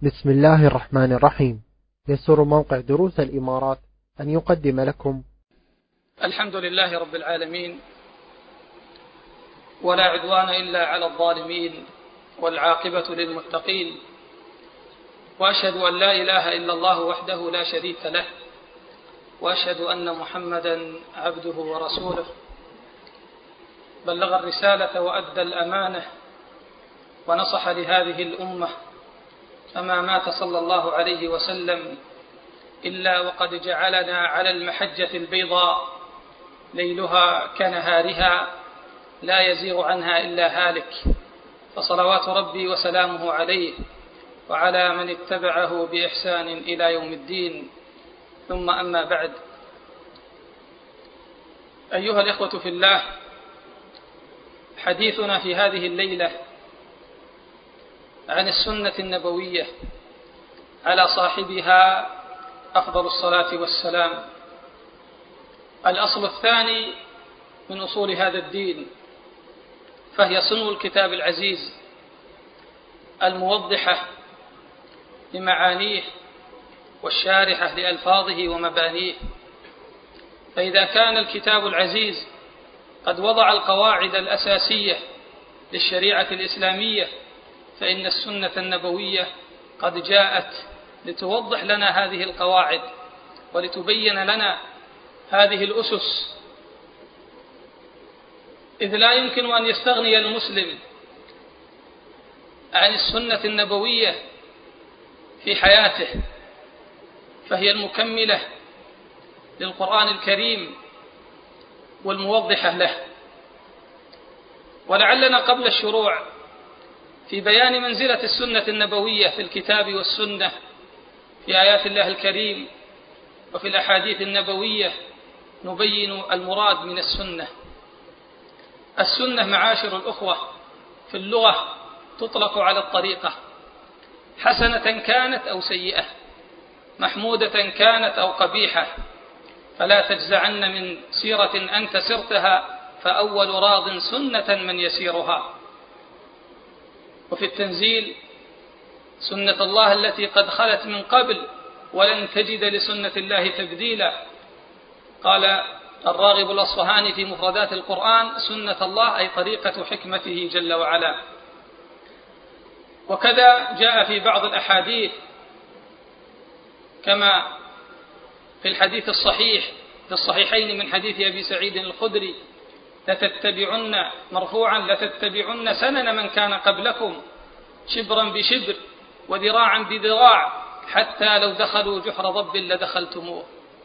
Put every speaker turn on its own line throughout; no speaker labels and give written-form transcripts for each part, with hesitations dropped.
بسم الله الرحمن الرحيم. يسر موقع دروس الإمارات أن يقدم لكم
الحمد لله رب العالمين، ولا عدوان إلا على الظالمين، والعاقبة للمتقين، وأشهد أن لا إله إلا الله وحده لا شريك له، وأشهد أن محمدا عبده ورسوله، بلغ الرسالة وأدى الأمانة ونصح لهذه الأمة، فما مات صلى الله عليه وسلم إلا وقد جعلنا على المحجة البيضاء ليلها كنهارها لا يزيغ عنها إلا هالك، فصلوات ربي وسلامه عليه وعلى من اتبعه بإحسان إلى يوم الدين. ثم أما بعد، أيها الإخوة في الله، حديثنا في هذه الليلة عن السنة النبوية على صاحبها أفضل الصلاة والسلام. الأصل الثاني من أصول هذا الدين، فهي صنو الكتاب العزيز الموضحة لمعانيه والشارحة لألفاظه ومبانيه. فإذا كان الكتاب العزيز قد وضع القواعد الأساسية للشريعة الإسلامية، فإن السنة النبوية قد جاءت لتوضح لنا هذه القواعد ولتبين لنا هذه الأسس، إذ لا يمكن أن يستغني المسلم عن السنة النبوية في حياته، فهي المكملة للقرآن الكريم والموضحة له. ولعلنا قبل الشروع في بيان منزلة السنة النبوية في الكتاب والسنة في آيات الله الكريم وفي الأحاديث النبوية نبين المراد من السنة. السنة معاشر الأخوة في اللغة تطلق على الطريقة، حسنة كانت أو سيئة، محمودة كانت أو قبيحة، فلا تجزعن من سيرة أنت سرتها، فأول راض سنة من يسيرها. وفي التنزيل سنة الله التي قد خلت من قبل ولن تجد لسنة الله تبديلا. قال الراغب الأصفهاني في مفردات القرآن: سنة الله أي طريقة حكمته جل وعلا. وكذا جاء في بعض الأحاديث كما في الحديث الصحيح في الصحيحين من حديث أبي سعيد الخدري: لتتبعن مرفوعا لتتبعن سنن من كان قبلكم شبرا بشبر وذراعا بذراع حتى لو دخلوا جحر ضب لدخلتموه.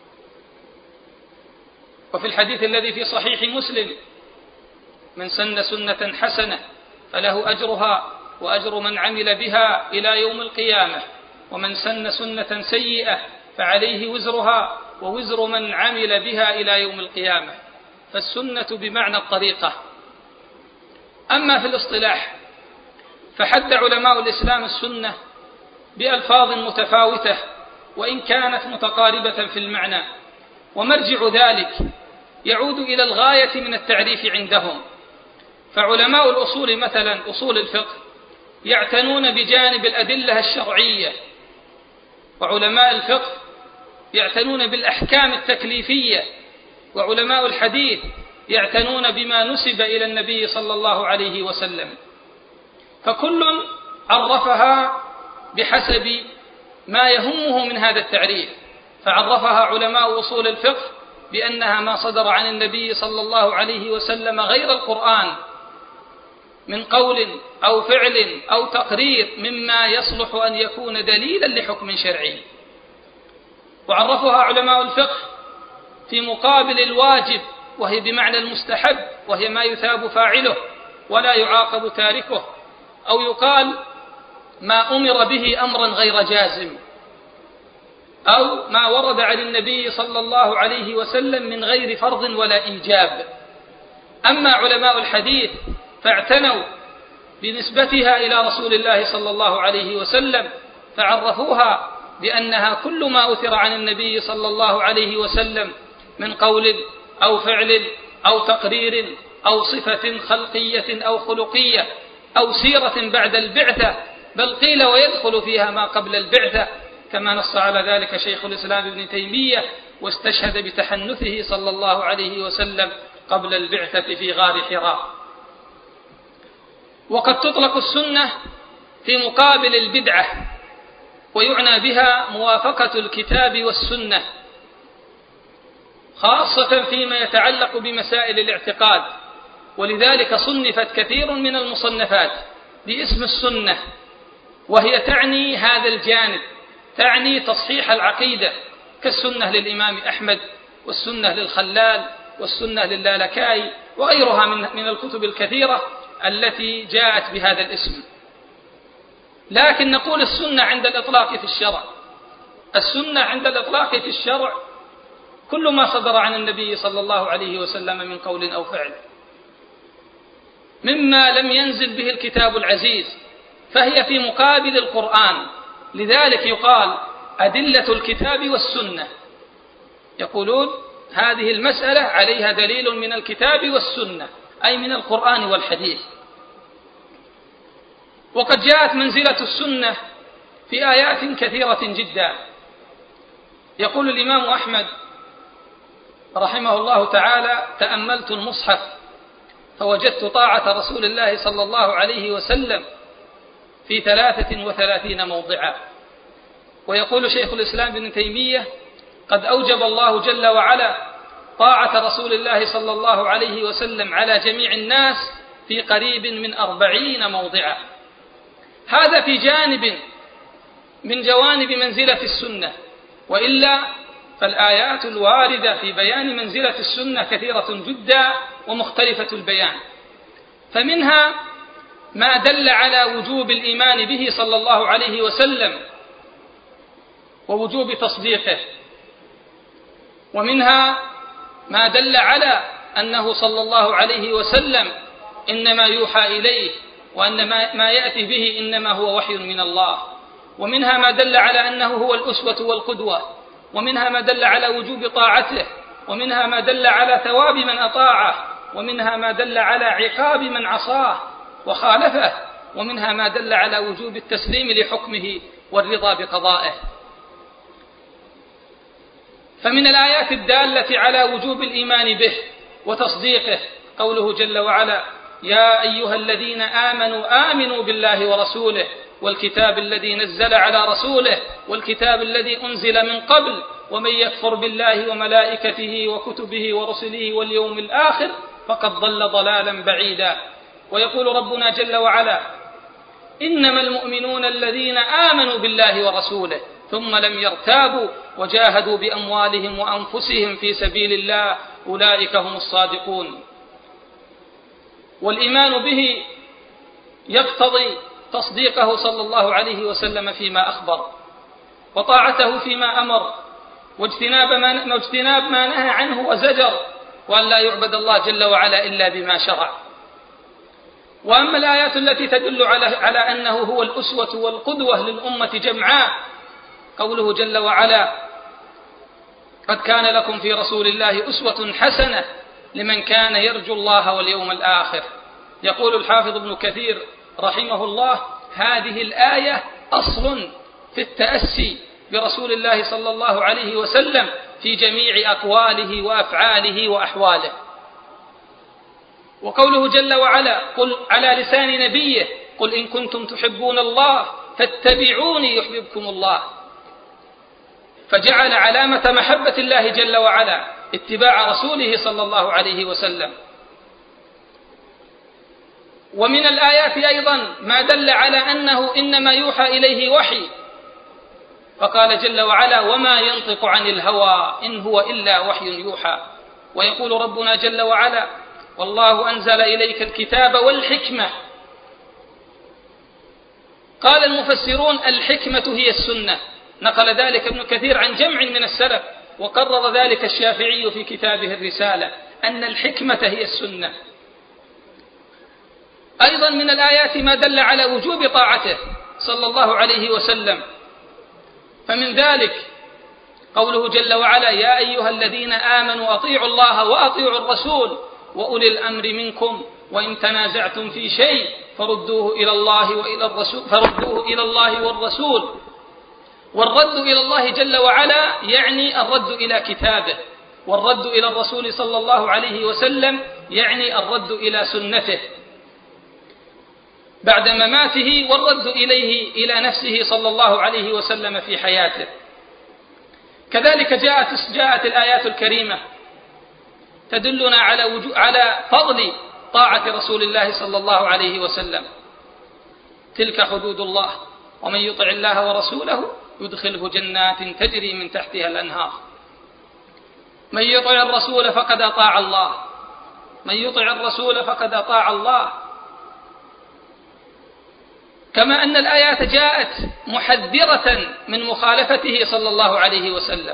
وفي الحديث الذي في صحيح مسلم: من سن سنة حسنة فله أجرها وأجر من عمل بها إلى يوم القيامة، ومن سن سنة سيئة فعليه وزرها ووزر من عمل بها إلى يوم القيامة. فالسنة بمعنى الطريقة. أما في الاصطلاح فحد علماء الإسلام السنة بألفاظ متفاوتة وإن كانت متقاربة في المعنى، ومرجع ذلك يعود إلى الغاية من التعريف عندهم. فعلماء الأصول مثلا أصول الفقه يعتنون بجانب الأدلة الشرعية، وعلماء الفقه يعتنون بالأحكام التكليفية، وعلماء الحديث يعتنون بما نسب إلى النبي صلى الله عليه وسلم. فكل عرفها بحسب ما يهمه من هذا التعريف. فعرفها علماء أصول الفقه بأنها ما صدر عن النبي صلى الله عليه وسلم غير القرآن من قول أو فعل أو تقرير مما يصلح أن يكون دليلا لحكم شرعي. وعرفها علماء الفقه في مقابل الواجب، وهي بمعنى المستحب، وهي ما يثاب فاعله ولا يعاقب تاركه، أو يقال ما أمر به أمرا غير جازم، أو ما ورد عن النبي صلى الله عليه وسلم من غير فرض ولا إيجاب. أما علماء الحديث فاعتنوا بنسبتها إلى رسول الله صلى الله عليه وسلم، فعرفوها بأنها كل ما أثر عن النبي صلى الله عليه وسلم من قول أو فعل أو تقرير أو صفة خلقية أو خلقية أو سيرة بعد البعثة بل قيل ويدخل فيها ما قبل البعثة، كما نص على ذلك شيخ الإسلام ابن تيمية، واستشهد بتحنثه صلى الله عليه وسلم قبل البعثة في غار حراء. وقد تطلق السنة في مقابل البدعة، ويعنى بها موافقة الكتاب والسنة، خاصة فيما يتعلق بمسائل الاعتقاد، ولذلك صنفت كثير من المصنفات باسم السنة، وهي تعني هذا الجانب، تعني تصحيح العقيدة، كالسنة للإمام أحمد، والسنة للخلال، والسنة للالكائي، وغيرها من الكتب الكثيرة التي جاءت بهذا الاسم. لكن نقول السنة عند الإطلاق في الشرع، السنة عند الإطلاق في الشرع كل ما صدر عن النبي صلى الله عليه وسلم من قول أو فعل مما لم ينزل به الكتاب العزيز، فهي في مقابل القرآن. لذلك يقال أدلة الكتاب والسنة، يقولون هذه المسألة عليها دليل من الكتاب والسنة، أي من القرآن والحديث. وقد جاءت منزلة السنة في آيات كثيرة جدا. يقول الإمام أحمد رحمه الله تعالى: تأملت المصحف فوجدت طاعة رسول الله صلى الله عليه وسلم في 33 موضعا. ويقول شيخ الإسلام ابن تيمية: قد أوجب الله جل وعلا طاعة رسول الله صلى الله عليه وسلم على جميع الناس في قريب من 40 موضعا. هذا في جانب من جوانب منزلة السنة، وإلا فالآيات الواردة في بيان منزلة السنة كثيرة جدا ومختلفة البيان. فمنها ما دل على وجوب الإيمان به صلى الله عليه وسلم ووجوب تصديقه، ومنها ما دل على أنه صلى الله عليه وسلم إنما يوحى إليه، وأن ما يأتي به إنما هو وحي من الله، ومنها ما دل على أنه هو الأسوة والقدوة، ومنها ما دل على وجوب طاعته، ومنها ما دل على ثواب من أطاعه، ومنها ما دل على عقاب من عصاه وخالفه، ومنها ما دل على وجوب التسليم لحكمه والرضا بقضائه. فمن الآيات الدالة على وجوب الإيمان به وتصديقه قوله جل وعلا: يا أيها الذين آمنوا آمنوا بالله ورسوله والكتاب الذي نزل على رسوله والكتاب الذي أنزل من قبل ومن يكفر بالله وملائكته وكتبه ورسله واليوم الآخر فقد ضل ضلالا بعيدا. ويقول ربنا جل وعلا: إنما المؤمنون الذين آمنوا بالله ورسوله ثم لم يرتابوا وجاهدوا بأموالهم وأنفسهم في سبيل الله أولئك هم الصادقون. والإيمان به يقتضي تصديقه صلى الله عليه وسلم فيما أخبر، وطاعته فيما أمر، واجتناب ما نهى عنه وزجر، وأن لا يعبد الله جل وعلا إلا بما شرع. وأما الآيات التي تدل على أنه هو الأسوة والقدوة للأمة جمعاء قوله جل وعلا: قد كان لكم في رسول الله أسوة حسنة لمن كان يرجو الله واليوم الآخر. يقول الحافظ ابن كثير رحمه الله: هذه الآية أصل في التأسي برسول الله صلى الله عليه وسلم في جميع أقواله وأفعاله وأحواله. وقوله جل وعلا: قل على لسان نبيه: قل إن كنتم تحبون الله فاتبعوني يحببكم الله. فجعل علامة محبة الله جل وعلا اتباع رسوله صلى الله عليه وسلم. ومن الآيات أيضا ما دل على أنه إنما يوحى إليه وحي، فقال جل وعلا: وما ينطق عن الهوى إن هو إلا وحي يوحى. ويقول ربنا جل وعلا: والله أنزل إليك الكتاب والحكمة. قال المفسرون: الحكمة هي السنة. نقل ذلك ابن كثير عن جمع من السلف، وقرر ذلك الشافعي في كتابه الرسالة، أن الحكمة هي السنة. أيضا من الآيات ما دل على وجوب طاعته صلى الله عليه وسلم، فمن ذلك قوله جل وعلا: يا أيها الذين آمنوا أطيعوا الله وأطيعوا الرسول وأولي الأمر منكم وإن تنازعتم في شيء فردوه إلى الله والرسول. والرد إلى الله جل وعلا يعني الرد إلى كتابه، والرد إلى الرسول صلى الله عليه وسلم يعني الرد إلى سنته بعد مماته، والرد إليه إلى نفسه صلى الله عليه وسلم في حياته. كذلك جاءت الآيات الكريمة تدلنا على فضل طاعة رسول الله صلى الله عليه وسلم. تلك حدود الله ومن يطع الله ورسوله يدخله جنات تجري من تحتها الأنهار. من يطع الرسول فقد أطاع الله، من يطع الرسول فقد أطاع الله. كما أن الآيات جاءت محذرة من مخالفته صلى الله عليه وسلم.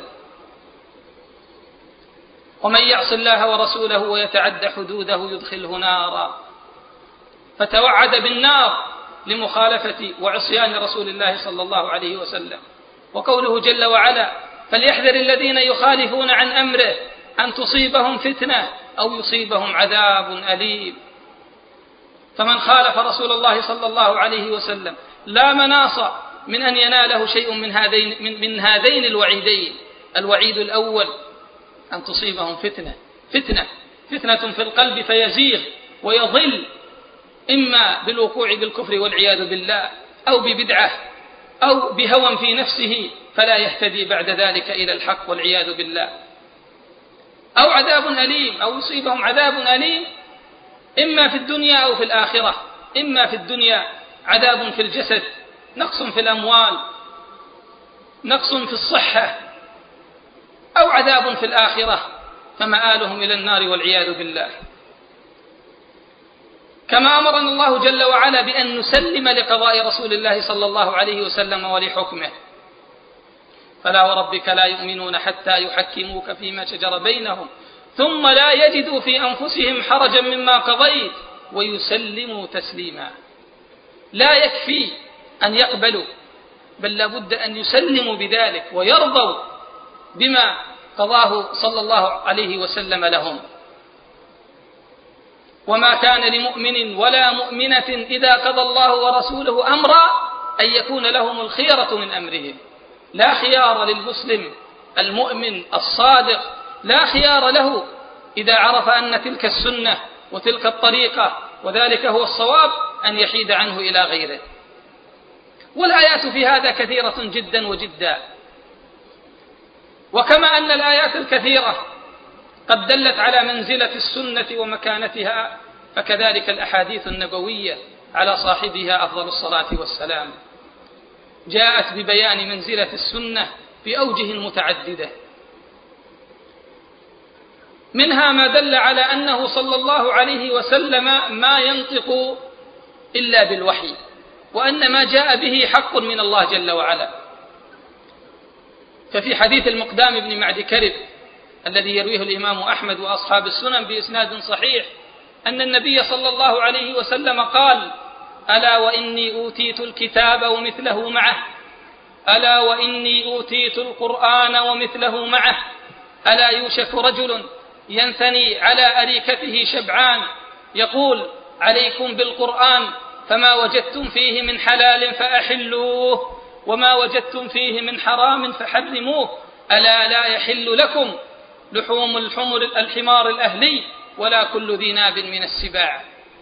ومن يعص الله ورسوله ويتعد حدوده يدخله نارا، فتوعد بالنار لمخالفة وعصيان رسول الله صلى الله عليه وسلم. وقوله جل وعلا: فليحذر الذين يخالفون عن أمره أن تصيبهم فتنة أو يصيبهم عذاب أليم. فمن خالف رسول الله صلى الله عليه وسلم لا مناص من أن يناله شيء من هذين الوعيدين. الوعيد الأول أن تصيبهم فتنة في القلب فيزيغ ويضل، إما بالوقوع بالكفر والعياذ بالله، أو ببدعة، أو بهوى في نفسه فلا يهتدي بعد ذلك إلى الحق والعياذ بالله، أو عذاب أليم، أو يصيبهم عذاب أليم إما في الدنيا أو في الآخرة. إما في الدنيا عذاب في الجسد، نقص في الأموال، نقص في الصحة، أو عذاب في الآخرة فمآلهم إلى النار والعياذ بالله. كما أمرنا الله جل وعلا بأن نسلم لقضاء رسول الله صلى الله عليه وسلم ولحكمه. فلا وربك لا يؤمنون حتى يحكموك فيما شجر بينهم ثم لا يجدوا في أنفسهم حرجا مما قضيت ويسلموا تسليما. لا يكفي أن يقبلوا، بل لابد أن يسلموا بذلك ويرضوا بما قضاه صلى الله عليه وسلم لهم. وما كان لمؤمن ولا مؤمنة إذا قضى الله ورسوله أمرا أن يكون لهم الخيرة من أمرهم. لا خيار للمسلم المؤمن الصادق، لا خيار له إذا عرف أن تلك السنة وتلك الطريقة وذلك هو الصواب أن يحيد عنه إلى غيره. والآيات في هذا كثيرة جدا وجدا. وكما أن الآيات الكثيرة قد دلت على منزلة السنة ومكانتها، فكذلك الأحاديث النبوية على صاحبها أفضل الصلاة والسلام جاءت ببيان منزلة السنة بأوجه متعددة. منها ما دل على أنه صلى الله عليه وسلم ما ينطق إلا بالوحي، وأن ما جاء به حق من الله جل وعلا. ففي حديث المقدام بن معد كرب الذي يرويه الإمام أحمد وأصحاب السنن بإسناد صحيح أن النبي صلى الله عليه وسلم قال: ألا وإني أوتيت الكتاب ومثله معه، ألا وإني أوتيت القرآن ومثله معه، ألا يوشك رجل ينثني على أريكته شبعان يقول: عليكم بالقرآن فما وجدتم فيه من حلال فأحلوه وما وجدتم فيه من حرام فحرموه، ألا لا يحل لكم لحوم الحمار الأهلي ولا كل ذي ناب من السباع.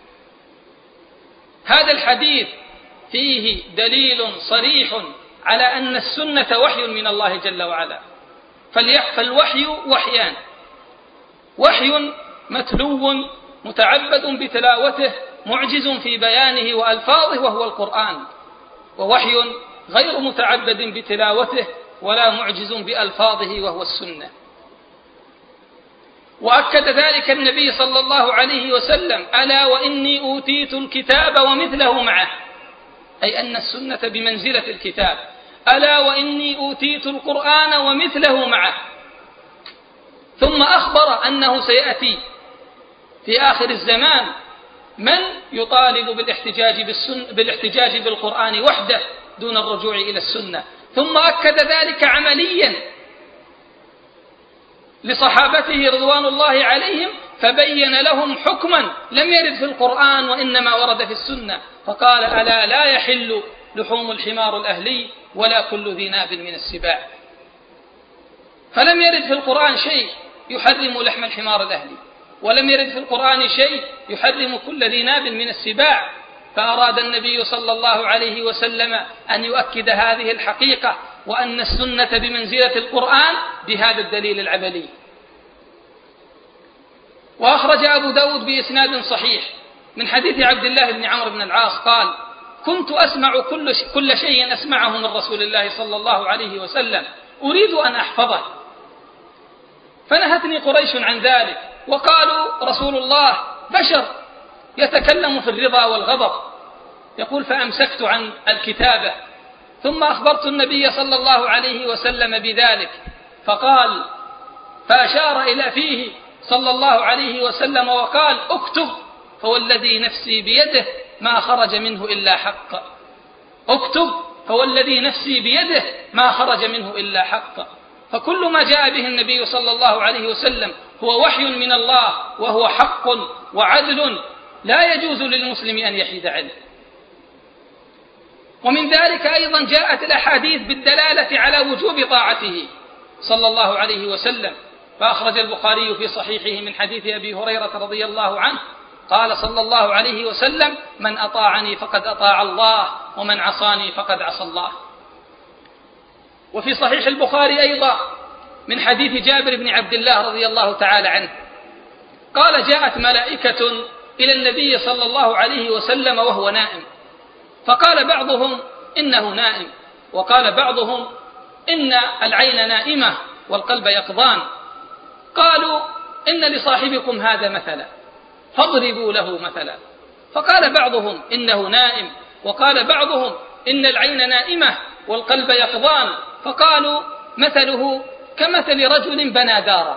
هذا الحديث فيه دليل صريح على أن السنة وحي من الله جل وعلا. فالوحي وحيان: وحي متلو متعبد بتلاوته معجز في بيانه وألفاظه وهو القرآن، ووحي غير متعبد بتلاوته ولا معجز بألفاظه وهو السنة. وأكد ذلك النبي صلى الله عليه وسلم: ألا وإني أوتيت الكتاب ومثله معه، أي أن السنة بمنزلة الكتاب. ألا وإني أوتيت القرآن ومثله معه. ثم أخبر أنه سيأتي في آخر الزمان من يطالب بالاحتجاج بالقرآن وحده دون الرجوع إلى السنة. ثم أكد ذلك عمليا لصحابته رضوان الله عليهم، فبين لهم حكما لم يرد في القرآن وإنما ورد في السنة، فقال: ألا لا يحل لحوم الحمار الأهلي ولا كل ذي ناب من السباع. فلم يرد في القرآن شيء يحرم لحم الحمار الأهلي، ولم يرد في القرآن شيء يحرم كل ذي ناب من السباع. فأراد النبي صلى الله عليه وسلم أن يؤكد هذه الحقيقة، وأن السنة بمنزلة القرآن بهذا الدليل العملي. وأخرج أبو داود بإسناد صحيح من حديث عبد الله بن عمرو بن العاص قال: كنت أسمع كل شيء أسمعه من رسول الله صلى الله عليه وسلم أريد أن أحفظه، فنهتني قريش عن ذلك، وقالوا: رسول الله بشر يتكلم في الرضا والغضب. يقول: فأمسكت عن الكتابة، ثم أخبرت النبي صلى الله عليه وسلم بذلك، فقال، فأشار إلى فيه صلى الله عليه وسلم وقال: اكتب، فوالذي نفسي بيده ما خرج منه إلا حق. اكتب، فوالذي نفسي بيده ما خرج منه إلا حق. فكل ما جاء به النبي صلى الله عليه وسلم هو وحي من الله، وهو حق وعدل لا يجوز للمسلم أن يحيد عنه. ومن ذلك أيضا جاءت الأحاديث بالدلالة على وجوب طاعته صلى الله عليه وسلم. فأخرج البخاري في صحيحه من حديث أبي هريرة رضي الله عنه قال صلى الله عليه وسلم: من أطاعني فقد أطاع الله، ومن عصاني فقد عصى الله. وفي صحيح البخاري أيضا من حديث جابر بن عبد الله رضي الله تعالى عنه قال: جاءت ملائكة إلى النبي صلى الله عليه وسلم وهو نائم، فقال بعضهم: إنه نائم، وقال بعضهم: إن العين نائمة والقلب يقظان. قالوا: إن لصاحبكم هذا مثلا فاضربوا له مثلا. فقال بعضهم: إنه نائم، وقال بعضهم: إن العين نائمة والقلب يقظان. فقالوا: مثله كمثل رجل بنى دارا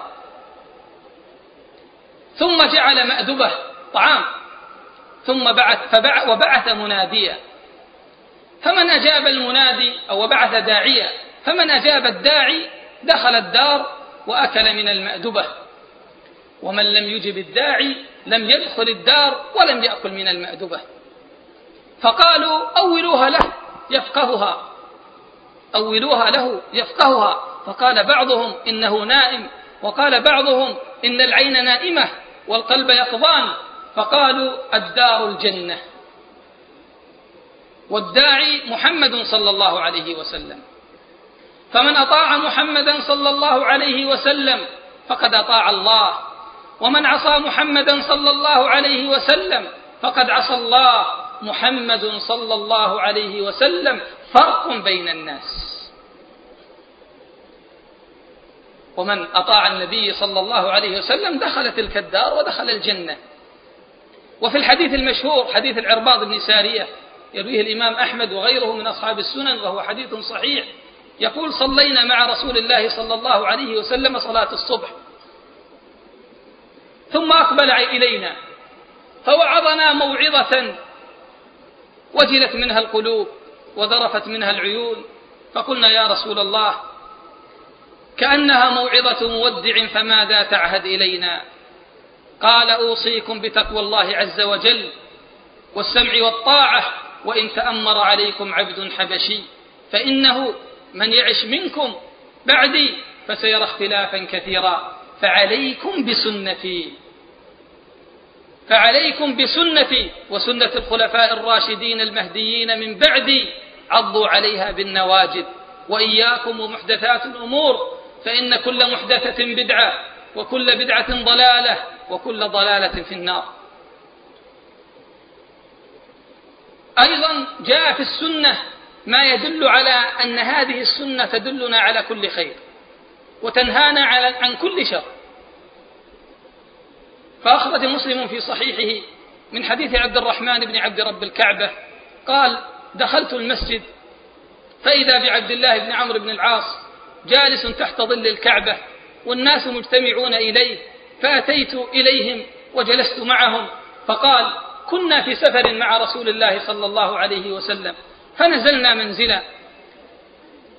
ثم جعل مأدبه طعام ثم وبعث مناديا، فمن أجاب المنادي أو وبعث داعيا، فمن أجاب الداعي دخل الدار وأكل من المأدبة، ومن لم يجب الداعي لم يدخل الدار ولم يأكل من المأدبة. فقالوا: أولوها له يفقهها، أولوها له يفقهها. فقال بعضهم: إنه نائم، وقال بعضهم: إن العين نائمة والقلب يقظان. فقالوا: الدار الجنة، والداعي محمد صلى الله عليه وسلم، فمن أطاع محمدا صلى الله عليه وسلم فقد أطاع الله، ومن عصى محمدا صلى الله عليه وسلم فقد عصى الله. محمد صلى الله عليه وسلم فرق بين الناس. ومن أطاع النبي صلى الله عليه وسلم دخل تلك الدار ودخل الجنة. وفي الحديث المشهور حديث العرباض بن سارية يرويه الإمام أحمد وغيره من أصحاب السنن وهو حديث صحيح، يقول: صلينا مع رسول الله صلى الله عليه وسلم صلاة الصبح، ثم أقبل إلينا فوعظنا موعظة وجلت منها القلوب وذرفت منها العيون، فقلنا: يا رسول الله، كأنها موعظة مودع، فماذا تعهد إلينا؟ قال: أوصيكم بتقوى الله عز وجل والسمع والطاعة، وإن تأمر عليكم عبد حبشي، فإنه من يعش منكم بعدي فسيرى اختلافا كثيرا، فعليكم بسنتي وسنة الخلفاء الراشدين المهديين من بعدي، عضوا عليها بالنواجذ، وإياكم ومحدثات الأمور، فإن كل محدثة بدعة، وكل بدعة ضلالة، وكل ضلالة في النار. أيضا جاء في السنة ما يدل على أن هذه السنة تدلنا على كل خير وتنهانا عن كل شر. فأخرج مسلم في صحيحه من حديث عبد الرحمن بن عبد رب الكعبة قال: دخلت المسجد فإذا بعبد الله بن عمرو بن العاص جالس تحت ظل الكعبة والناس مجتمعون إليه، فأتيت إليهم وجلست معهم، فقال: كنا في سفر مع رسول الله صلى الله عليه وسلم، فنزلنا منزلا،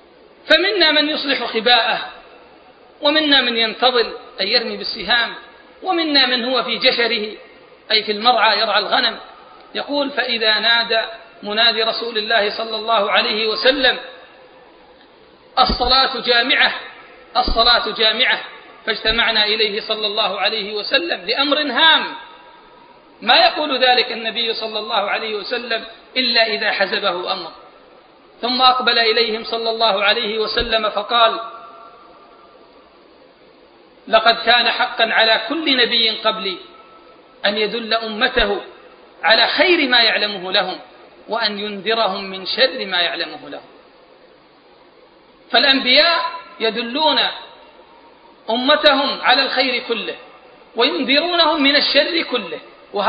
فمنا من يصلح خباءه، ومنا من ينتظل أي يرمي بالسهام، ومنا من هو في جشره أي في المرعى يرعى الغنم. يقول: فإذا نادى منادي رسول الله صلى الله عليه وسلم: الصلاة جامعة، الصلاة جامعة، فاجتمعنا إليه صلى الله عليه وسلم لأمر هام. ما يقول ذلك النبي صلى الله عليه وسلم إلا إذا حزبه أمر. ثم أقبل إليهم صلى الله عليه وسلم فقال: لقد كان حقا على كل نبي قبلي أن يدل أمته على خير ما يعلمه لهم وأن ينذرهم من شر ما يعلمه لهم. فالأنبياء يدلون أمتهم على الخير كله وينذرونهم من الشر كله،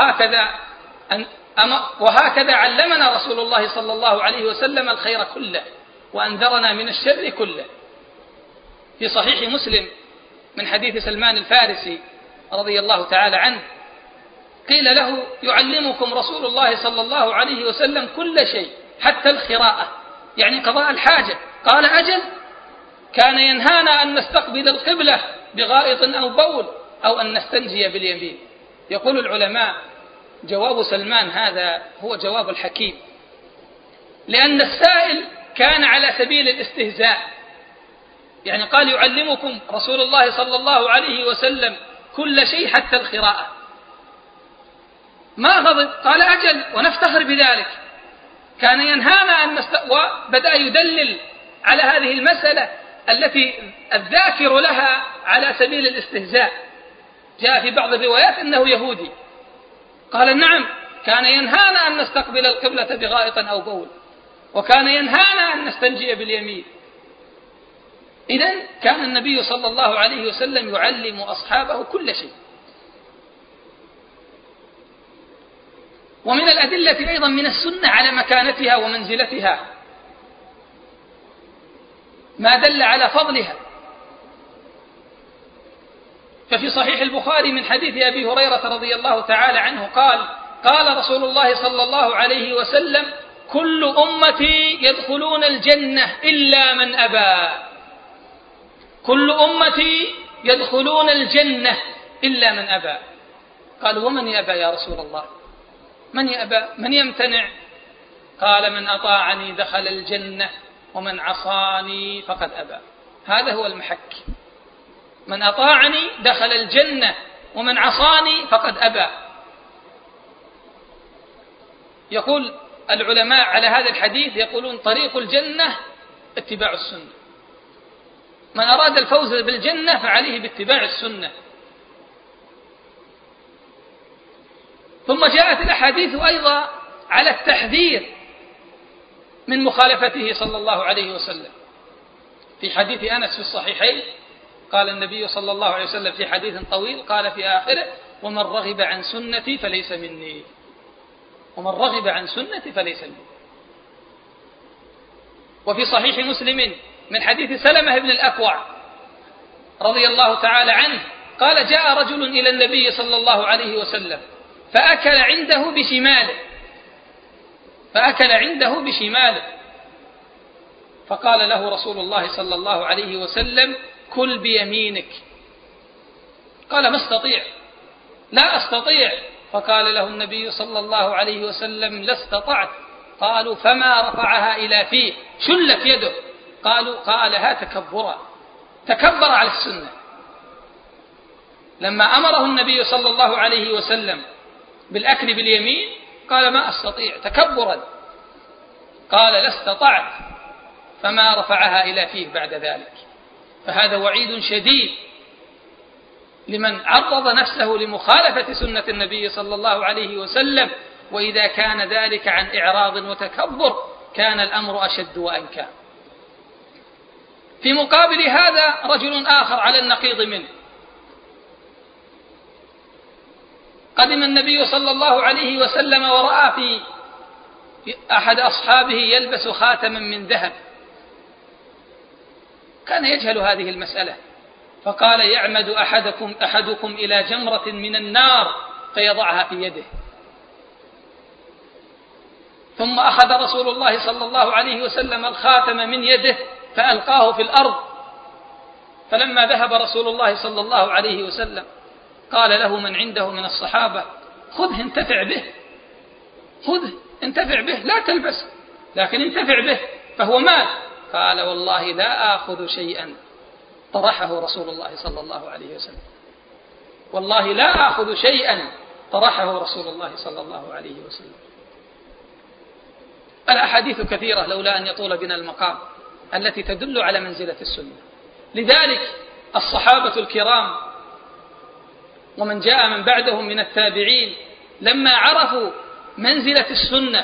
وهكذا علمنا رسول الله صلى الله عليه وسلم الخير كله وأنذرنا من الشر كله. في صحيح مسلم من حديث سلمان الفارسي رضي الله تعالى عنه قيل له: يعلمكم رسول الله صلى الله عليه وسلم كل شيء حتى الخراءة، يعني قضاء الحاجة. قال: أجل، كان ينهانا أن نستقبل القبلة بغائط أو بول أو أن نستنجي باليمين. يقول العلماء: جواب سلمان هذا هو جواب الحكيم، لأن السائل كان على سبيل الاستهزاء، يعني قال: يعلمكم رسول الله صلى الله عليه وسلم كل شيء حتى الخراءة. ما غضب، قال: أجل، ونفتخر بذلك. كان ينهانا أن وبدأ يدلل على هذه المسألة التي الذاكر لها على سبيل الاستهزاء. جاء في بعض الروايات أنه يهودي. قال: نعم، كان ينهانا أن نستقبل القبلة بغائط أو بول، وكان ينهانا أن نستنجي باليمين. إذن كان النبي صلى الله عليه وسلم يعلم أصحابه كل شيء. ومن الأدلة أيضا من السنة على مكانتها ومنزلتها ما دل على فضلها. ففي صحيح البخاري من حديث أبي هريرة رضي الله تعالى عنه قال: قال رسول الله صلى الله عليه وسلم: كل أمتي يدخلون الجنة إلا من أبى. كل أمتي يدخلون الجنة إلا من أبى. قالوا: ومن يأبى يا رسول الله؟ من يأبى؟ من يمتنع؟ قال: من أطاعني دخل الجنة ومن عصاني فقد أبى. هذا هو المحك: من أطاعني دخل الجنة ومن عصاني فقد أبى. يقول العلماء على هذا الحديث، يقولون: طريق الجنة اتباع السنة. من أراد الفوز بالجنة فعليه باتباع السنة. ثم جاءت الأحاديث أيضا على التحذير من مخالفته صلى الله عليه وسلم. في حديث أنس في الصحيحين قال النبي صلى الله عليه وسلم في حديث طويل قال في آخره: ومن رغب عن سنتي فليس مني. ومن رغب عن سنتي فليس مني. وفي صحيح مسلم من حديث سلمة بن الأكوع رضي الله تعالى عنه قال: جاء رجل إلى النبي صلى الله عليه وسلم فأكل عنده بشماله فقال له رسول الله صلى الله عليه وسلم: كل بيمينك. قال: ما استطيع، لا أستطيع. فقال له النبي صلى الله عليه وسلم: لا استطعت. قالوا: فما رفعها إلى فيه؟ شلت يده. قالها تكبرا، تكبر على السنة. لما أمره النبي صلى الله عليه وسلم بالأكل باليمين قال: ما أستطيع، تكبرا. قال: لا استطعت. فما رفعها إلى فيه بعد ذلك. فهذا وعيد شديد لمن عرض نفسه لمخالفة سنة النبي صلى الله عليه وسلم، وإذا كان ذلك عن إعراض وتكبر كان الأمر أشد وأنكى. في مقابل هذا رجل آخر على النقيض منه. قدم النبي صلى الله عليه وسلم ورأى في أحد أصحابه يلبس خاتما من ذهب. كان يجهل هذه المسألة، فقال: يعمد أحدكم إلى جمرة من النار فيضعها في يده. ثم أخذ رسول الله صلى الله عليه وسلم الخاتم من يده فألقاه في الأرض. فلما ذهب رسول الله صلى الله عليه وسلم قال له من عنده من الصحابة: خذه انتفع به، خذه انتفع به، لا تلبس لكن انتفع به فهو مال. قال: والله لا آخذ شيئا طرحه رسول الله صلى الله عليه وسلم، والله لا آخذ شيئا طرحه رسول الله صلى الله عليه وسلم. الأحاديث كثيرة لولا أن يطول بنا المقام التي تدل على منزلة السنة. لذلك الصحابة الكرام ومن جاء من بعدهم من التابعين لما عرفوا منزلة السنة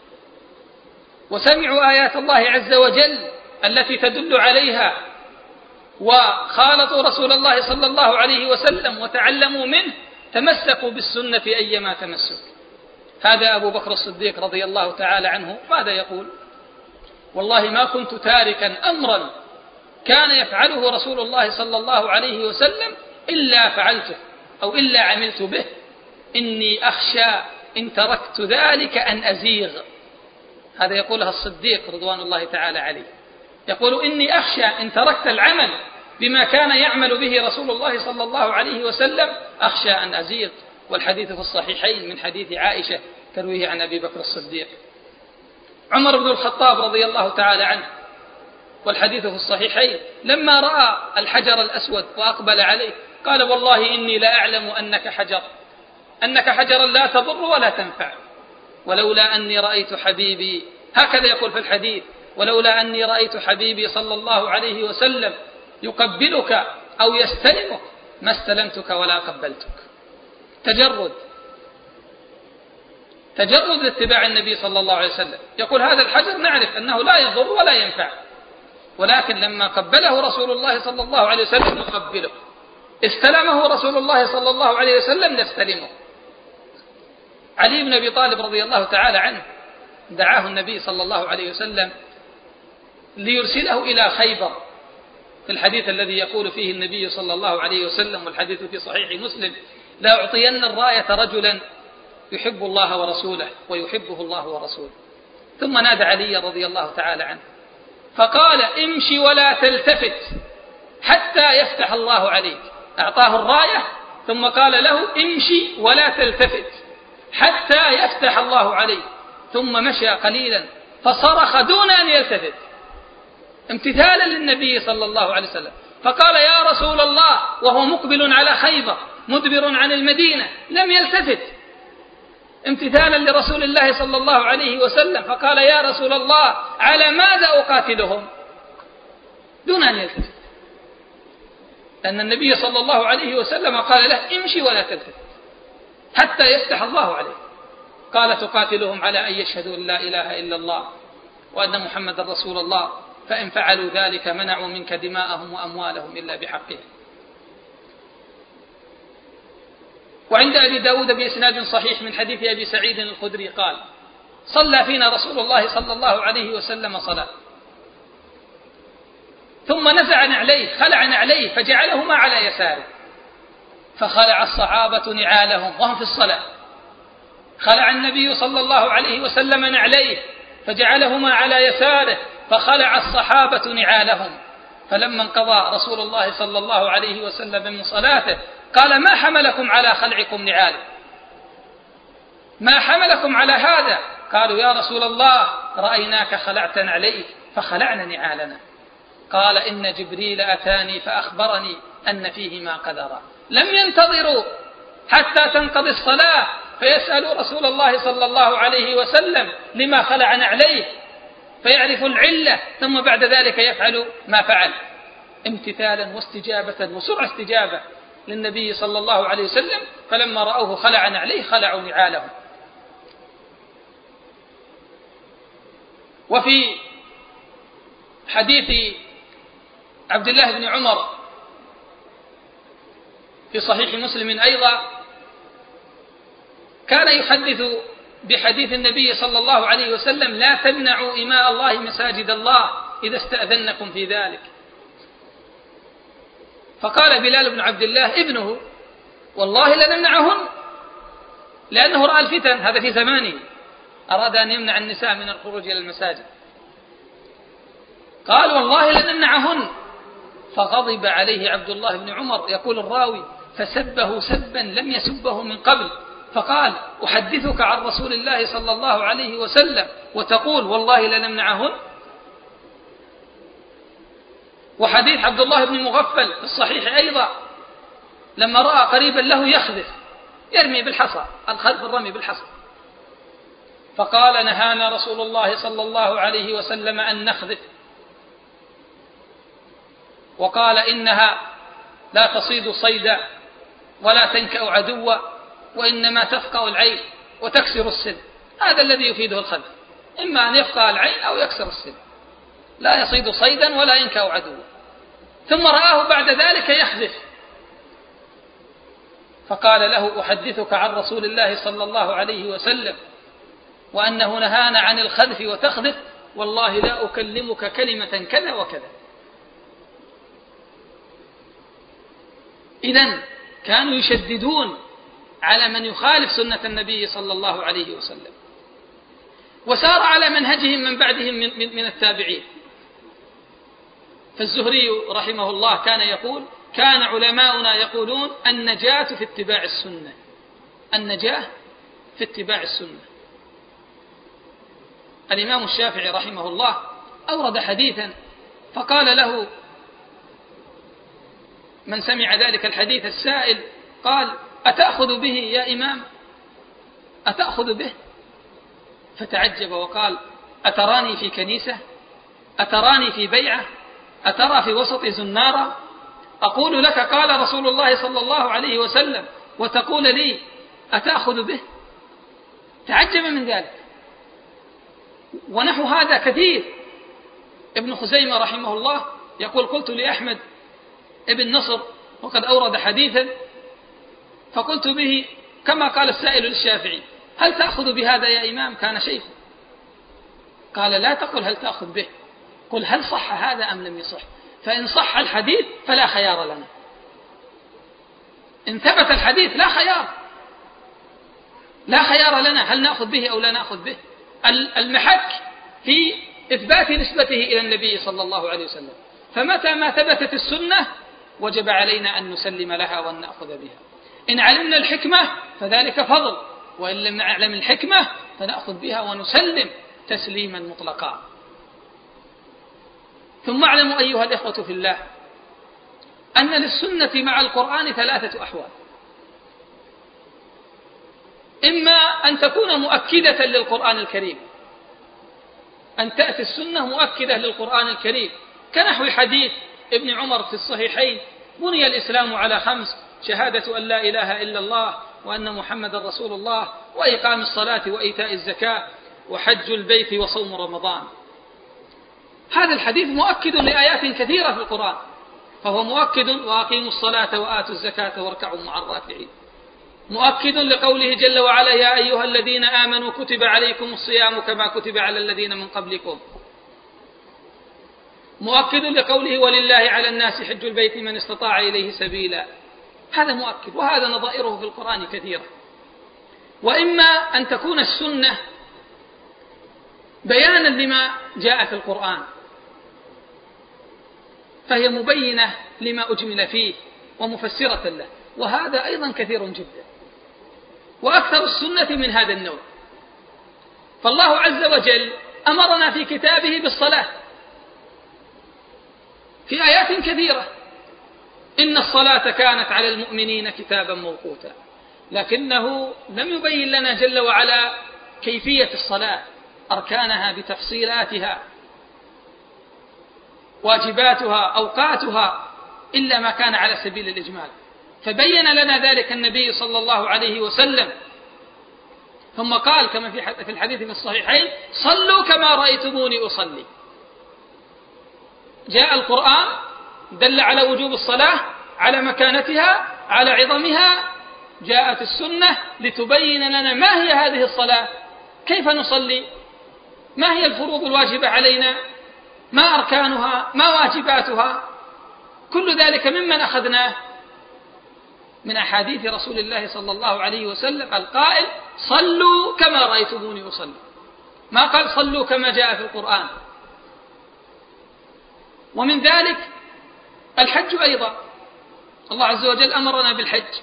وسمعوا آيات الله عز وجل التي تدل عليها وخالطوا رسول الله صلى الله عليه وسلم وتعلموا منه، تمسكوا بالسنة أيما تمسك. هذا أبو بكر الصديق رضي الله تعالى عنه ماذا يقول؟ والله ما كنت تاركا أمرا كان يفعله رسول الله صلى الله عليه وسلم إلا فعلته أو إلا عملت به، إني أخشى إن تركت ذلك أن أزيغ. هذا يقولها الصديق رضوان الله تعالى عليه، يقول: إني أخشى إن تركت العمل بما كان يعمل به رسول الله صلى الله عليه وسلم أخشى أن أزيغ. والحديث في الصحيحين من حديث عائشة ترويه عن أبي بكر الصديق. عمر بن الخطاب رضي الله تعالى عنه والحديث في الصحيحين لما رأى الحجر الأسود وأقبل عليه قال: والله إني لا أعلم أنك حجرا لا تضر ولا تنفع، ولولا أني رأيت حبيبي، هكذا يقول في الحديث: ولولا أني رأيت حبيبي صلى الله عليه وسلم يقبلك أو يستلمك ما استلمتك ولا قبلتك. تجرد لاتباع النبي صلى الله عليه وسلم. يقول: هذا الحجر نعرف أنه لا يضر ولا ينفع، ولكن لما قبله رسول الله صلى الله عليه وسلم نقبله، استلمه رسول الله صلى الله عليه وسلم نستلمه. علي بن أبي طالب رضي الله تعالى عنه دعاه النبي صلى الله عليه وسلم ليرسله إلى خيبر، في الحديث الذي يقول فيه النبي صلى الله عليه وسلم والحديث في صحيح مسلم: لا أعطين الراية رجلا يحب الله ورسوله ويحبه الله ورسوله. ثم نادى علي رضي الله تعالى عنه فقال: امشي ولا تلتفت حتى يفتح الله عليك. أعطاه الراية ثم قال له: امشي ولا تلتفت حتى يفتح الله عليك. ثم مشى قليلا فصرخ دون أن يلتفت امتثالا للنبي صلى الله عليه وسلم، فقال: يا رسول الله، وهو مقبل على خيبر مدبر عن المدينة لم يلتفت امتثالا لرسول الله صلى الله عليه وسلم، فقال: يا رسول الله، على ماذا أقاتلهم؟ دون أن يلتفت، لأن النبي صلى الله عليه وسلم قال له: امشي ولا تلتفت حتى يفتح الله عليك. قال: تقاتلهم على أن يشهدوا أن لا إله إلا الله وأن محمد رسول الله، فإن فعلوا ذلك منعوا منك دماءهم وأموالهم إلا بحقها. وعند أبي داود بإسناد صحيح من حديث أبي سعيد الخدري قال: صلى فينا رسول الله صلى الله عليه وسلم صلاة، ثم نزع نعليه، خلع نعليه فجعلهما على يساره، فخلع الصحابة نعالهم وهم في الصلاة. خلع النبي صلى الله عليه وسلم نعليه فجعلهما على يساره، فخلع الصحابة نعالهم. فلما انقضى رسول الله صلى الله عليه وسلم من صلاته قال: ما حملكم على خلعكم نعال؟ ما حملكم على هذا؟ قالوا: يا رسول الله، رأيناك خلعت نعليك فخلعنا نعالنا. قال: إن جبريل أتاني فأخبرني أن فيهما قدرا. لم ينتظروا حتى تنقضي الصلاة فيسألوا رسول الله صلى الله عليه وسلم لما خلع نعليه، فيعرف العلة، ثم بعد ذلك يفعل ما فعل امتثالا واستجابة وسرعة استجابة للنبي صلى الله عليه وسلم. فلما رأوه خلع نعليه خلعوا نعالهم. وفي حديث عبد الله بن عمر في صحيح مسلم أيضا كان يحدث بحديث النبي صلى الله عليه وسلم: لا تمنعوا إماء الله مساجد الله إذا استأذنكم في ذلك. فقال بلال بن عبد الله ابنه: والله لنمنعهن، لأنه رأى الفتن، هذا في زمانه، أراد أن يمنع النساء من الخروج إلى المساجد. قال: والله لنمنعهن. فغضب عليه عبد الله بن عمر، يقول الراوي: فسبه سبا لم يسبه من قبل، فقال: أحدثك عن رسول الله صلى الله عليه وسلم وتقول والله لنمنعهن؟ وحديث عبد الله بن مغفل في الصحيح أيضا لما رأى قريبا له يخذف، يرمي بالحصى، الخذف الرمي بالحصى، فقال: نهانا رسول الله صلى الله عليه وسلم أن نخذف، وقال: إنها لا تصيد صيدا ولا تنكأ عدوا، وإنما تفقأ العين وتكسر السن. هذا الذي يفيده الخذف، إما أن يفقأ العين أو يكسر السن، لا يصيد صيدا ولا ينكأ عدوا. ثم رآه بعد ذلك يخذف، فقال له: أحدثك عن رسول الله صلى الله عليه وسلم وأنه نهانا عن الخذف وتخذف، والله لا أكلمك كلمة كذا وكذا. إذن كانوا يشددون على من يخالف سنة النبي صلى الله عليه وسلم، وسار على منهجهم من بعدهم من التابعين. فالزهري رحمه الله كان يقول: كان علماؤنا يقولون النجاة في اتباع السنة، النجاة في اتباع السنة. الإمام الشافعي رحمه الله أورد حديثا، فقال له من سمع ذلك الحديث السائل، قال: أتأخذ به يا إمام؟ أتأخذ به؟ فتعجب وقال: أتراني في كنيسة؟ أتراني في بيعة؟ أترى في وسط زنارة؟ أقول لك قال رسول الله صلى الله عليه وسلم وتقول لي أتأخذ به؟ تعجب من ذلك. ونحو هذا كثير. ابن خزيمة رحمه الله يقول: قلت لأحمد ابن نصر وقد أورد حديثا، فقلت به كما قال السائل للشافعي: هل تأخذ بهذا يا إمام؟ كان شيخ. قال: لا تقل هل تأخذ به، قل هل صح هذا أم لم يصح، فإن صح الحديث فلا خيار لنا، إن ثبت الحديث لا خيار، لا خيار لنا، هل نأخذ به أو لا نأخذ به. المحك في إثبات نسبته إلى النبي صلى الله عليه وسلم، فمتى ما ثبتت السنة وجب علينا أن نسلم لها وأن نأخذ بها. إن علمنا الحكمة فذلك فضل، وإن لم نعلم الحكمة فنأخذ بها ونسلم تسليما مطلقا. ثم اعلموا أيها الإخوة في الله أن للسنة مع القرآن 3 أحوال: إما أن تكون مؤكدة للقرآن الكريم، أن تأتي السنة مؤكدة للقرآن الكريم، كنحو حديث ابن عمر في الصحيحين: بني الإسلام على 5: شهادة أن لا إله إلا الله وأن محمد رسول الله، وإقام الصلاة وإيتاء الزكاة وحج البيت وصوم رمضان. هذا الحديث مؤكد لآيات كثيرة في القرآن، فهو مؤكد: وأقيموا الصلاة وآتوا الزكاة واركعوا مع الراكعين. مؤكد لقوله جل وعلا: يا أيها الذين آمنوا كتب عليكم الصيام كما كتب على الذين من قبلكم. مؤكد لقوله: ولله على الناس حج البيت من استطاع إليه سبيلا. هذا مؤكد، وهذا نظائره في القرآن كثيرة. وإما أن تكون السنة بيانا لما جاء في القرآن، فهي مبينة لما أجمل فيه ومفسرة له، وهذا أيضا كثير جدا، وأكثر السنة من هذا النوع. فالله عز وجل أمرنا في كتابه بالصلاة في آيات كثيرة: إن الصلاة كانت على المؤمنين كتابا موقوتا، لكنه لم يبين لنا جل وعلا كيفية الصلاة، أركانها بتفصيلاتها، واجباتها، أوقاتها، إلا ما كان على سبيل الإجمال، فبين لنا ذلك النبي صلى الله عليه وسلم. ثم قال كما في الحديث في الصحيحين: صلوا كما رأيتموني أصلي. جاء القرآن دل على وجوب الصلاة، على مكانتها، على عظمها. جاءت السنة لتبين لنا ما هي هذه الصلاة، كيف نصلي، ما هي الفروض الواجبة علينا، ما أركانها، ما واجباتها. كل ذلك ممن أخذناه؟ من أحاديث رسول الله صلى الله عليه وسلم القائل: صلوا كما رأيتموني أصلي، ما قال صلوا كما جاء في القرآن. ومن ذلك الحج أيضا، الله عز وجل أمرنا بالحج،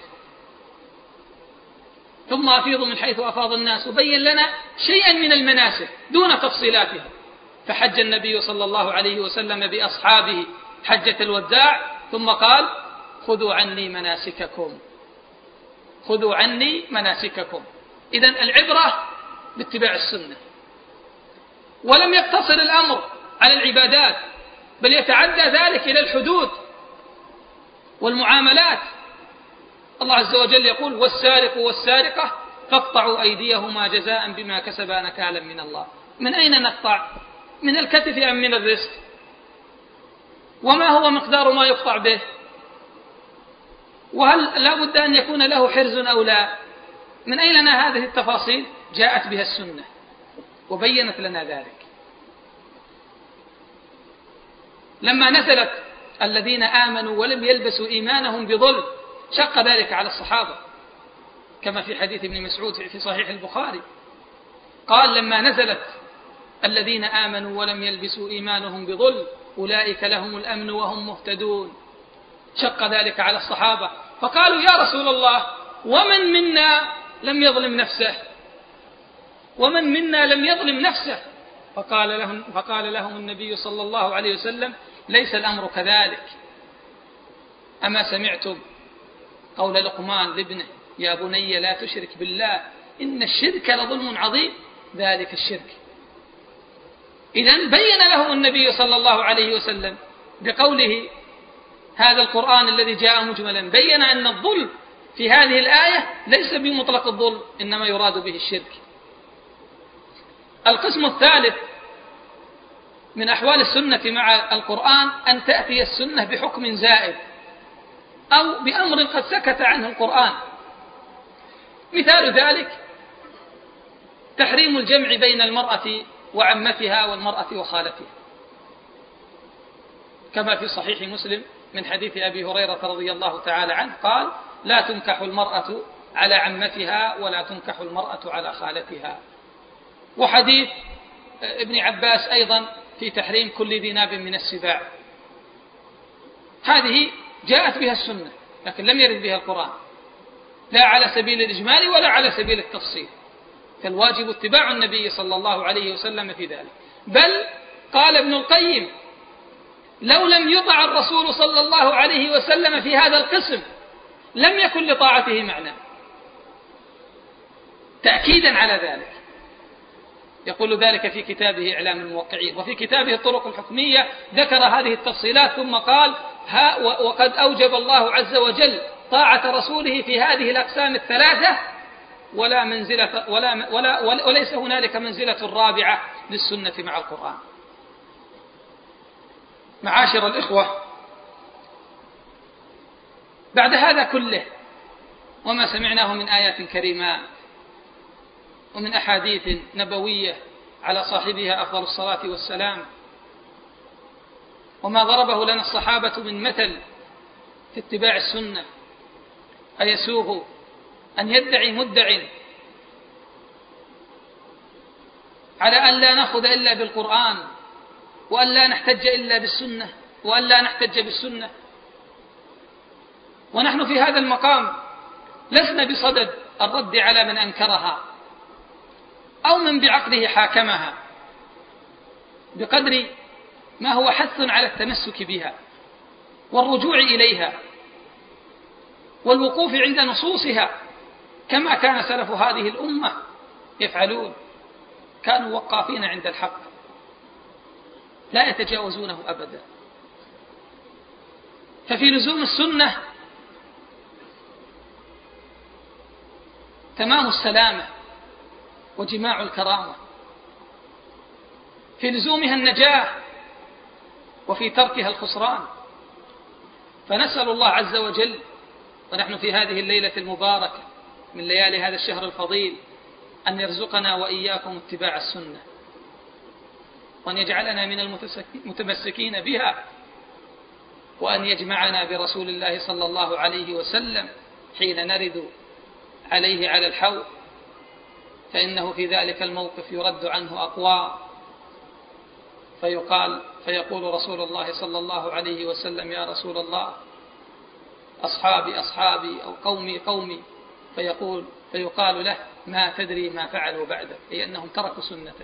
ثم أفيضوا من حيث أفاض الناس، وبين لنا شيئا من المناسك دون تفصيلاتها. فحج النبي صلى الله عليه وسلم بأصحابه حجة الوداع، ثم قال: خذوا عني مناسككم، خذوا عني مناسككم. إذن العبرة باتباع السنة. ولم يقتصر الأمر على العبادات، بل يتعدى ذلك إلى الحدود والمعاملات. الله عز وجل يقول: والسارق والسارقة فاقطعوا أيديهما جزاء بما كسبا نكالا من الله. من أين نقطع؟ من الكتف أم من الرزق؟ وما هو مقدار ما يقطع به؟ وهل لا بد أن يكون له حرز أو لا؟ من أين لنا هذه التفاصيل؟ جاءت بها السنة وبينت لنا ذلك. لما نزلت الذين آمنوا ولم يلبسوا إيمانهم بظلم شق ذلك على الصحابة، كما في حديث ابن مسعود في صحيح البخاري، قال: لما نزلت الذين آمنوا ولم يلبسوا إيمانهم بظلم أولئك لهم الأمن وهم مهتدون، شق ذلك على الصحابة، فقالوا: يا رسول الله، ومن منا لم يظلم نفسه؟ ومن منا لم يظلم نفسه؟ فقال لهم النبي صلى الله عليه وسلم: ليس الأمر كذلك. أما سمعتم قول لقمان لابنه: يا بني لا تشرك بالله إن الشرك لظلم عظيم؟ ذلك الشرك. إذن بين له النبي صلى الله عليه وسلم بقوله هذا القرآن الذي جاء مجملا، بين أن الظلم في هذه الآية ليس بمطلق الظلم، إنما يراد به الشرك. القسم الثالث من أحوال السنة مع القرآن أن تأتي السنة بحكم زائد أو بأمر قد سكت عنه القرآن. مثال ذلك تحريم الجمع بين المرأة وعمتها والمرأة وخالتها، كما في صحيح مسلم من حديث أبي هريرة رضي الله تعالى عنه قال: لا تنكح المرأة على عمتها ولا تنكح المرأة على خالتها. وحديث ابن عباس أيضا في تحريم كل ذي ناب من السباع. هذه جاءت بها السنة لكن لم يرد بها القرآن، لا على سبيل الإجمال ولا على سبيل التفصيل، فالواجب اتباع النبي صلى الله عليه وسلم في ذلك. بل قال ابن القيم: لو لم يطع الرسول صلى الله عليه وسلم في هذا القسم لم يكن لطاعته معنى، تأكيدا على ذلك. يقول ذلك في كتابه إعلام الموقعين، وفي كتابه الطرق الحكمية ذكر هذه التفصيلات ثم قال: وقد أوجب الله عز وجل طاعة رسوله في هذه الأقسام الثلاثة ولا منزلة وليس هنالك منزلة رابعة للسنة مع القرآن. معاشر الإخوة، بعد هذا كله وما سمعناه من آيات كريمات ومن أحاديث نبوية على صاحبها أفضل الصلاة والسلام، وما ضربه لنا الصحابة من مثل في اتباع السنة، أيسوغ أن يدعي مدع على أن لا نأخذ إلا بالقرآن وأن لا نحتج إلا بالسنة وأن لا نحتج بالسنة؟ ونحن في هذا المقام لسنا بصدد الرد على من أنكرها أو من بعقله حاكمها، بقدر ما هو حث على التمسك بها والرجوع إليها والوقوف عند نصوصها كما كان سلف هذه الأمة يفعلون، كانوا وقافين عند الحق لا يتجاوزونه أبدا. ففي لزوم السنة تمام السلامة وجماع الكرامة، في لزومها النجاة وفي تركها الخسران. فنسأل الله عز وجل ونحن في هذه الليلة المباركة من ليالي هذا الشهر الفضيل أن يرزقنا وإياكم اتباع السنة، وأن يجعلنا من المتمسكين بها، وأن يجمعنا برسول الله صلى الله عليه وسلم حين نرد عليه على الحوض، فإنه في ذلك الموقف يرد عنه أقوام فيقول رسول الله صلى الله عليه وسلم: يا رسول الله أصحابي أصحابي أو قومي قومي، فيقال له ما تدري ما فعلوا بعدك، أي أنهم تركوا سنتك.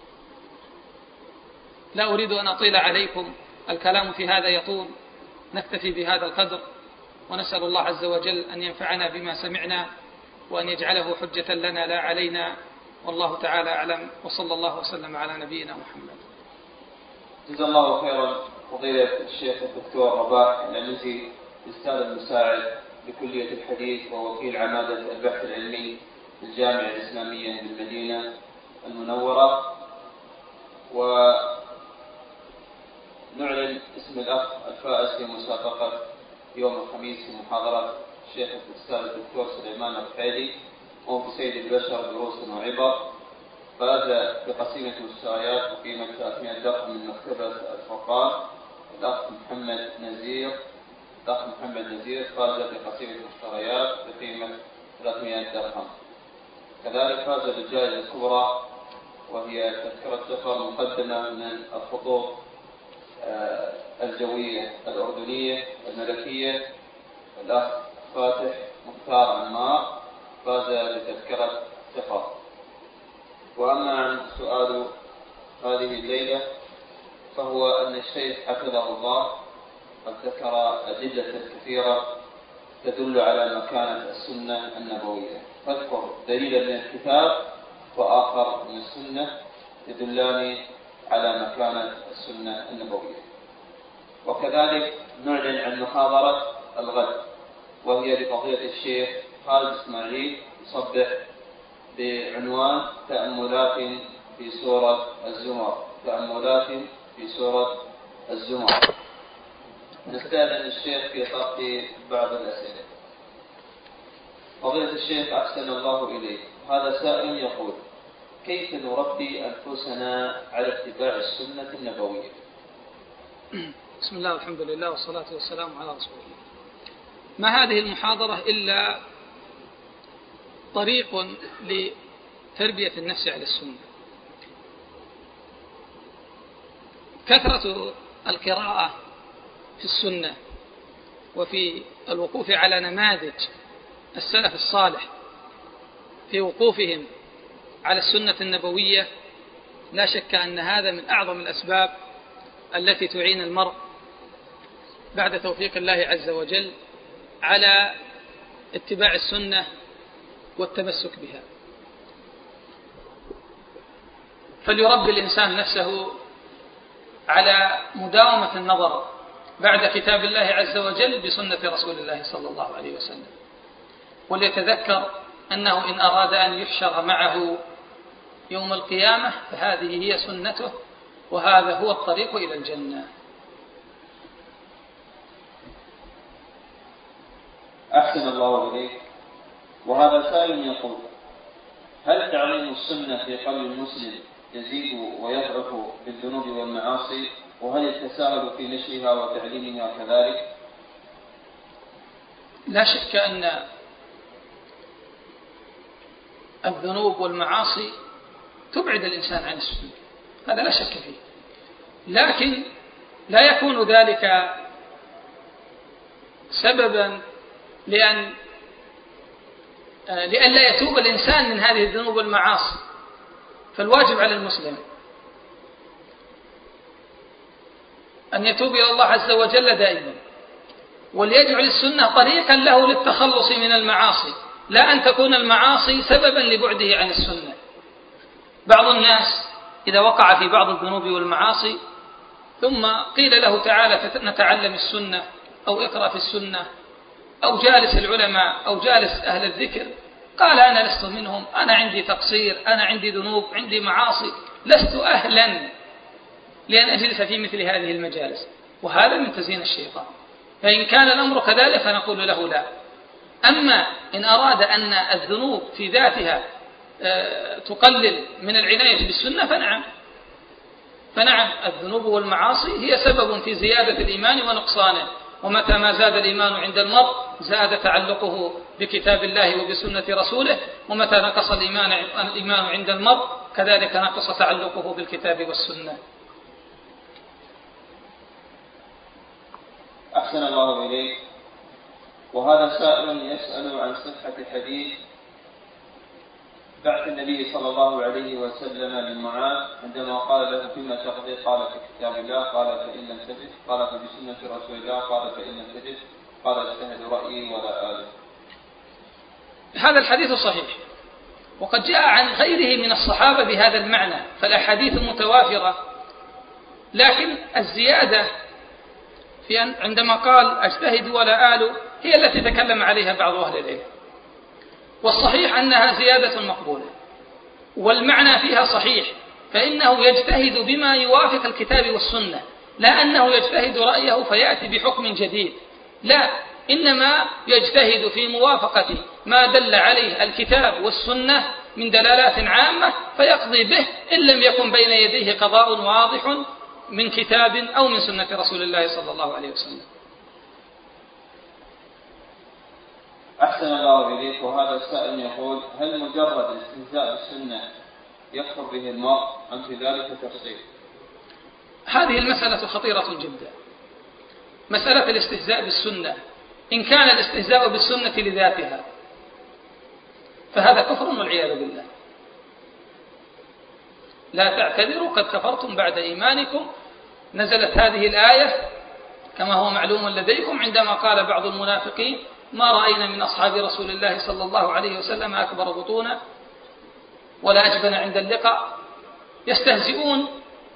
لا أريد أن أطيل عليكم، الكلام في هذا يطول، نكتفي بهذا القدر، ونسأل الله عز وجل أن ينفعنا بما سمعنا وأن يجعله حجة لنا لا علينا، والله تعالى أعلم، وصلى الله وسلم على نبينا محمد.
جزا الله خيرا فضيلة الشيخ الدكتور رباح العنزي، الأستاذ المساعد بكلية الحديث ووكيل عمادة البحث العلمي للجامعة الإسلامية بالمدينة المنورة. ونعلن اسم الأخ الفائز في مسابقة يوم الخميس في محاضرة الشيخ الأستاذ الدكتور سليمان الرحيلي وهو في سيد البشر دروس وعبر. فاز بقسيمة مشتريات بقيمة 300 درهم من مكتبة الفرقان الأخ محمد نزير فاز بقسيمة مشتريات بقيمة 300 درهم. كذلك فاز بالجائزة الكبرى وهي تذكرة سفر مقدمة من الخطوط الجوية الأردنية الملكية الأخ فاتح مختار عمار فاز بتذكرة سفر. وأما عن سؤال هذه الليلة فهو أن الشيخ حفظه الله قد ذكر أدلة كثيرة تدل على مكانة السنة النبوية، فاذكر دليلا من الكتاب وآخر من السنة يدلان على مكانة السنة النبوية. وكذلك نعلن عن محاضرة الغد وهي لفضيلة الشيخ خالد إسماعيل يصبح بعنوان تأملات في سورة الزمر. نستأذن الشيخ في طرح بعض الأسئلة. فضيلة الشيخ أحسن الله إليك، هذا سائل يقول: كيف نربي أنفسنا على اتباع السنة النبوية؟
بسم الله والحمد لله والصلاة والسلام على رسول الله. ما هذه المحاضرة إلا طريق لتربية النفس على السنة. كثرة القراءة في السنة وفي الوقوف على نماذج السلف الصالح في وقوفهم على السنة النبوية لا شك أن هذا من أعظم الأسباب التي تعين المرء بعد توفيق الله عز وجل على اتباع السنة والتمسك بها. فليربي الإنسان نفسه على مداومة النظر بعد كتاب الله عز وجل بسنة رسول الله صلى الله عليه وسلم، وليتذكر أنه إن أراد أن يحشر معه يوم القيامة فهذه هي سنته، وهذا هو الطريق إلى الجنة.
أحسن الله إليك. وهذا سائل يقول: هل تعليم السنة في قلب المسلم يزيد ويضعف بالذنوب والمعاصي؟ وهل يتساهل في نشرها وتعليمها كذلك؟
لا شك أن الذنوب والمعاصي تبعد الإنسان عن السنة، هذا لا شك فيه، لكن لا يكون ذلك سببا لأن لا يتوب الإنسان من هذه الذنوب والمعاصي. فالواجب على المسلم أن يتوب إلى الله عز وجل دائما، وليجعل السنة طريقا له للتخلص من المعاصي، لا أن تكون المعاصي سببا لبعده عن السنة. بعض الناس إذا وقع في بعض الذنوب والمعاصي ثم قيل له تعالى نتعلم السنة أو اقرأ في السنة أو جالس العلماء أو جالس أهل الذكر، قال أنا لست منهم، أنا عندي تقصير، أنا عندي ذنوب، عندي معاصي، لست أهلا لأن أجلس في مثل هذه المجالس، وهذا من تزيين الشيطان. فإن كان الأمر كذلك فنقول له لا. أما إن أراد أن الذنوب في ذاتها تقلل من العناية بالسنة فنعم الذنوب والمعاصي هي سبب في زيادة الإيمان ونقصانه، ومتى ما زاد الإيمان عند المرء زاد تعلقه بكتاب الله وبسنة رسوله، ومتى نقص الإيمان عند المرء كذلك نقص تعلقه بالكتاب والسنة.
أحسن الله إليك. وهذا سائل يسأل عن صحة حديث بعث النبي صلى الله عليه وسلم لمعاذ عندما قال له فيما تقضي؟ قال في كتاب الله. قال فإن لم تجد؟ قال فبسنة رسول الله. قال فإن لم تجد؟ قال اجتهد رأيي ولا آله.
هذا الحديث صحيح، وقد جاء عن غيره من الصحابة بهذا المعنى، فالأحاديث متوافرة، لكن الزيادة في عندما قال اجتهد ولا آل هي التي تكلم عليها بعض أهل العلم، والصحيح أنها زيادة مقبولة، والمعنى فيها صحيح، فإنه يجتهد بما يوافق الكتاب والسنة، لا أنه يجتهد رأيه فيأتي بحكم جديد، لا، إنما يجتهد في موافقة ما دل عليه الكتاب والسنة من دلالات عامة فيقضي به إن لم يكن بين يديه قضاء واضح من كتاب أو من سنة رسول الله صلى الله عليه وسلم.
أحسن الله إليك. وهذا السائل يقول: هل مجرد الاستهزاء بالسنة يكفر به المرء أم في ذلك تفصيل؟
هذه المسألة خطيرة جدا، مسألة الاستهزاء بالسنة. إن كان الاستهزاء بالسنة لذاتها فهذا كفر والعياذ بالله. لا تعتذروا قد كفرتم بعد إيمانكم. نزلت هذه الآية كما هو معلوم لديكم عندما قال بعض المنافقين: ما رأينا من أصحاب رسول الله صلى الله عليه وسلم أكبر بطونا ولا أجبن عند اللقاء. يستهزئون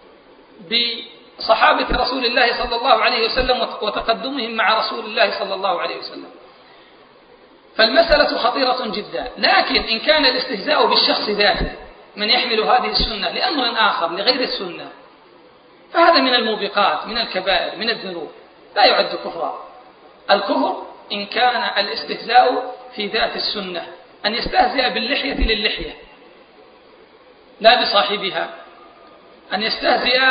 بصحابة رسول الله صلى الله عليه وسلم وتقدمهم مع رسول الله صلى الله عليه وسلم. فالمسألة خطيرة جدا، لكن إن كان الاستهزاء بالشخص ذاته من يحمل هذه السنة لأمر آخر لغير السنة فهذا من الموبقات، من الكبائر، من الذنوب، لا يعد كفرا. الكفر إن كان الاستهزاء في ذات السنة، أن يستهزئ باللحية للحية لا بصاحبها، أن يستهزئ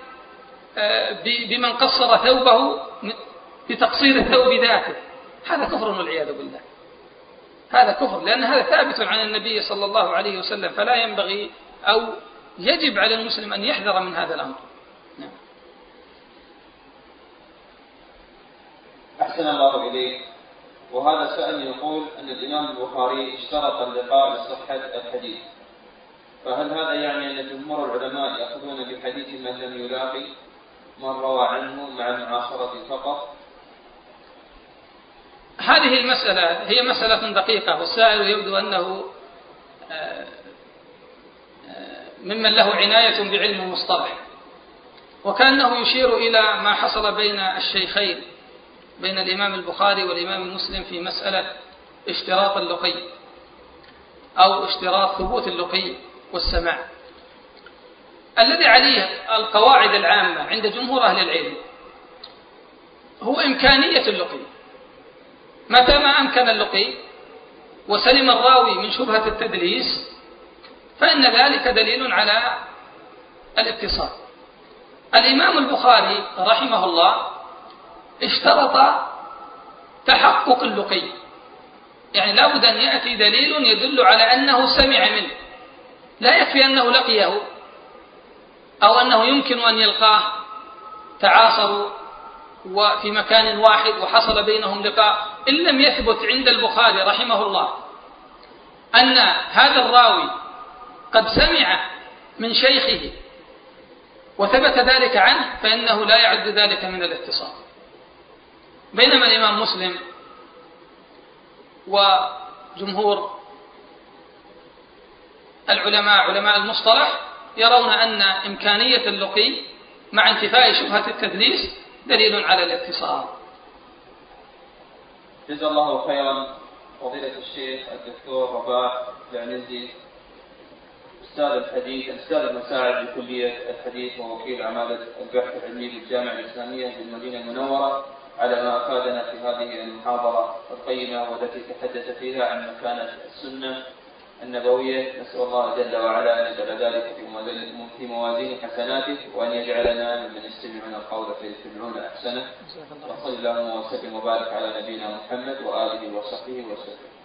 بمن قصر ثوبه بتقصير الثوب ذاته، هذا كفر والعياذ بالله. هذا كفر، لأن هذا ثابت عن النبي صلى الله عليه وسلم، فلا ينبغي أو يجب على المسلم أن يحذر من هذا الأمر.
أحسن الله إليك. وهذا سائل يقول أن الإمام البخاري اشترط اللقاء لصحة الحديث، فهل هذا يعني أن جمهور العلماء يأخذون بحديث من لم يلاقي من روى عنه مع المعاصرة فقط؟
هذه المسألة هي مسألة دقيقة، والسائل يبدو أنه ممن له عناية بعلم المصطلح، وكأنه يشير إلى ما حصل بين الشيخين، بين الإمام البخاري والإمام مسلم في مسألة اشتراط اللقي أو اشتراط ثبوت اللقي والسماع. الذي عليه القواعد العامة عند جمهور أهل العلم هو إمكانية اللقي. متى ما أمكن اللقي وسلم الراوي من شبهة التدليس فإن ذلك دليل على الاتصال. الإمام البخاري رحمه الله اشترط تحقق اللقي، يعني لا بد أن يأتي دليل يدل على أنه سمع منه، لا يكفي أنه لقيه أو أنه يمكن أن يلقاه، تعاصروا وفي مكان واحد وحصل بينهم لقاء، إن لم يثبت عند البخاري رحمه الله أن هذا الراوي قد سمع من شيخه وثبت ذلك عنه فإنه لا يعد ذلك من الاتصال. بينما الإمام مسلم وجمهور العلماء علماء المصطلح يرون أن إمكانية اللقي مع انتفاء شبهة التدليس دليل على الاتصال.
جزا الله خيرا فضيلة الشيخ الدكتور رباح العنزي، أستاذ الحديث، أستاذ المساعد بكلية الحديث ووكيل عمادة البحث العلمي بالجامعة الإسلامية بالمدينة المنورة، على ما أفادنا في هذه المحاضرة القيمة والتي تحدث فيها عن مكانة السنة النبوية. نسأل الله جل وعلا أن يجعل ذلك في موازين حسناته، وأن يجعلنا ممن يستمعون القول فيتبعون أحسنه. وصلى الله وسلم وبارك على نبينا محمد وآله وصحبه وسلم.